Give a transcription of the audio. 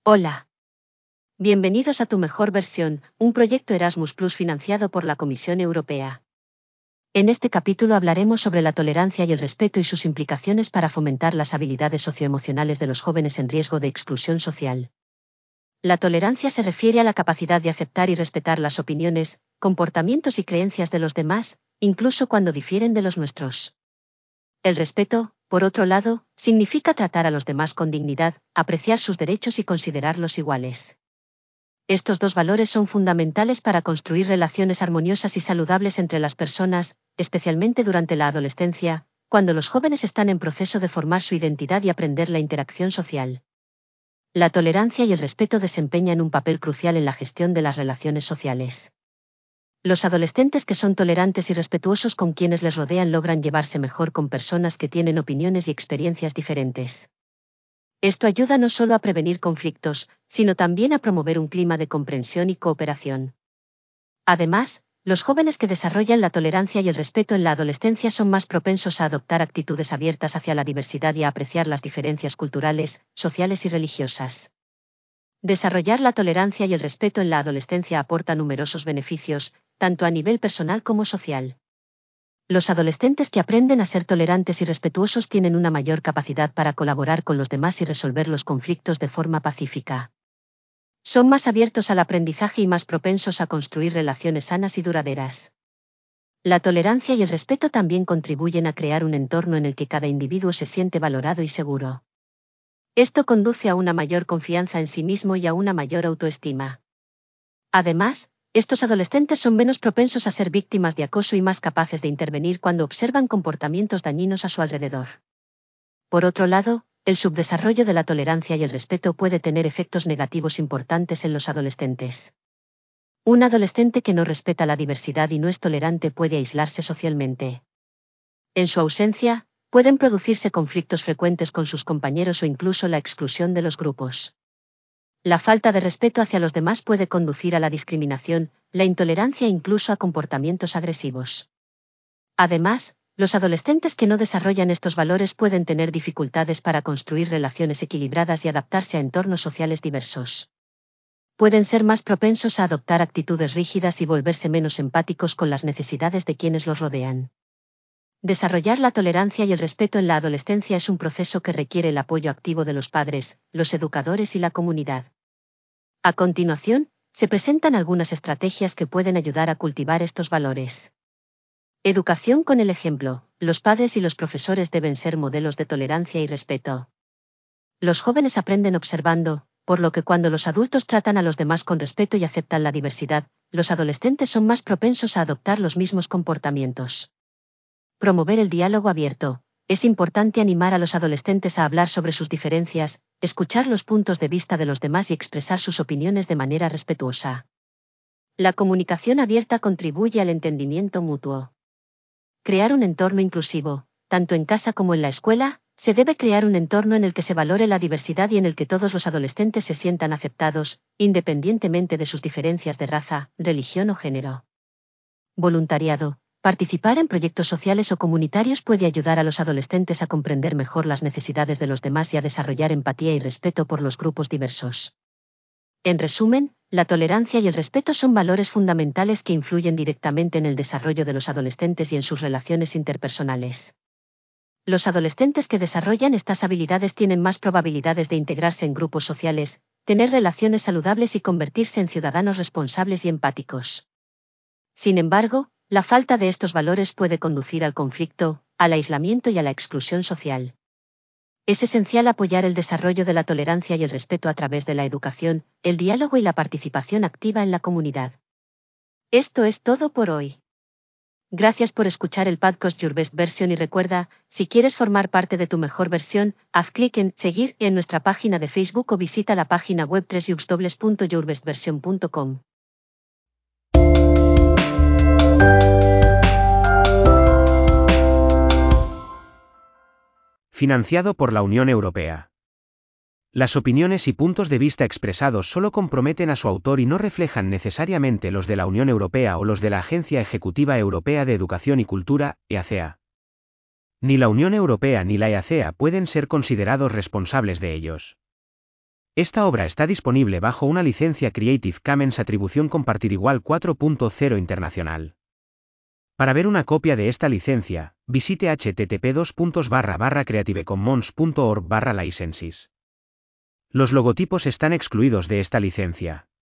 Hola. Bienvenidos a Tu Mejor Versión, un proyecto Erasmus Plus financiado por la Comisión Europea. En este capítulo hablaremos sobre la tolerancia y el respeto y sus implicaciones para fomentar las habilidades socioemocionales de los jóvenes en riesgo de exclusión social. La tolerancia se refiere a la capacidad de aceptar y respetar las opiniones, comportamientos y creencias de los demás, incluso cuando difieren de los nuestros. El respeto, por otro lado, significa tratar a los demás con dignidad, apreciar sus derechos y considerarlos iguales. Estos dos valores son fundamentales para construir relaciones armoniosas y saludables entre las personas, especialmente durante la adolescencia, cuando los jóvenes están en proceso de formar su identidad y aprender la interacción social. La tolerancia y el respeto desempeñan un papel crucial en la gestión de las relaciones sociales. Los adolescentes que son tolerantes y respetuosos con quienes les rodean logran llevarse mejor con personas que tienen opiniones y experiencias diferentes. Esto ayuda no solo a prevenir conflictos, sino también a promover un clima de comprensión y cooperación. Además, los jóvenes que desarrollan la tolerancia y el respeto en la adolescencia son más propensos a adoptar actitudes abiertas hacia la diversidad y a apreciar las diferencias culturales, sociales y religiosas. Desarrollar la tolerancia y el respeto en la adolescencia aporta numerosos beneficios, tanto a nivel personal como social. Los adolescentes que aprenden a ser tolerantes y respetuosos tienen una mayor capacidad para colaborar con los demás y resolver los conflictos de forma pacífica. Son más abiertos al aprendizaje y más propensos a construir relaciones sanas y duraderas. La tolerancia y el respeto también contribuyen a crear un entorno en el que cada individuo se siente valorado y seguro. Esto conduce a una mayor confianza en sí mismo y a una mayor autoestima. Además, estos adolescentes son menos propensos a ser víctimas de acoso y más capaces de intervenir cuando observan comportamientos dañinos a su alrededor. Por otro lado, el subdesarrollo de la tolerancia y el respeto puede tener efectos negativos importantes en los adolescentes. Un adolescente que no respeta la diversidad y no es tolerante puede aislarse socialmente. En su ausencia, pueden producirse conflictos frecuentes con sus compañeros o incluso la exclusión de los grupos. La falta de respeto hacia los demás puede conducir a la discriminación, la intolerancia e incluso a comportamientos agresivos. Además, los adolescentes que no desarrollan estos valores pueden tener dificultades para construir relaciones equilibradas y adaptarse a entornos sociales diversos. Pueden ser más propensos a adoptar actitudes rígidas y volverse menos empáticos con las necesidades de quienes los rodean. Desarrollar la tolerancia y el respeto en la adolescencia es un proceso que requiere el apoyo activo de los padres, los educadores y la comunidad. A continuación, se presentan algunas estrategias que pueden ayudar a cultivar estos valores. Educación con el ejemplo. Los padres y los profesores deben ser modelos de tolerancia y respeto. Los jóvenes aprenden observando, por lo que cuando los adultos tratan a los demás con respeto y aceptan la diversidad, los adolescentes son más propensos a adoptar los mismos comportamientos. Promover el diálogo abierto. Es importante animar a los adolescentes a hablar sobre sus diferencias, escuchar los puntos de vista de los demás y expresar sus opiniones de manera respetuosa. La comunicación abierta contribuye al entendimiento mutuo. Crear un entorno inclusivo, tanto en casa como en la escuela, se debe crear un entorno en el que se valore la diversidad y en el que todos los adolescentes se sientan aceptados, independientemente de sus diferencias de raza, religión o género. Voluntariado. Participar en proyectos sociales o comunitarios puede ayudar a los adolescentes a comprender mejor las necesidades de los demás y a desarrollar empatía y respeto por los grupos diversos. En resumen, la tolerancia y el respeto son valores fundamentales que influyen directamente en el desarrollo de los adolescentes y en sus relaciones interpersonales. Los adolescentes que desarrollan estas habilidades tienen más probabilidades de integrarse en grupos sociales, tener relaciones saludables y convertirse en ciudadanos responsables y empáticos. Sin embargo, la falta de estos valores puede conducir al conflicto, al aislamiento y a la exclusión social. Es esencial apoyar el desarrollo de la tolerancia y el respeto a través de la educación, el diálogo y la participación activa en la comunidad. Esto es todo por hoy. Gracias por escuchar el podcast Your Best Version y recuerda, si quieres formar parte de Tu Mejor Versión, haz clic en seguir en nuestra página de Facebook o visita la página web www.yourbestversion.com. Financiado por la Unión Europea. Las opiniones y puntos de vista expresados solo comprometen a su autor y no reflejan necesariamente los de la Unión Europea o los de la Agencia Ejecutiva Europea de Educación y Cultura, EACEA. Ni la Unión Europea ni la EACEA pueden ser considerados responsables de ellos. Esta obra está disponible bajo una licencia Creative Commons Atribución Compartir Igual 4.0 Internacional. Para ver una copia de esta licencia, visite http://creativecommons.org/licenses. Los logotipos están excluidos de esta licencia.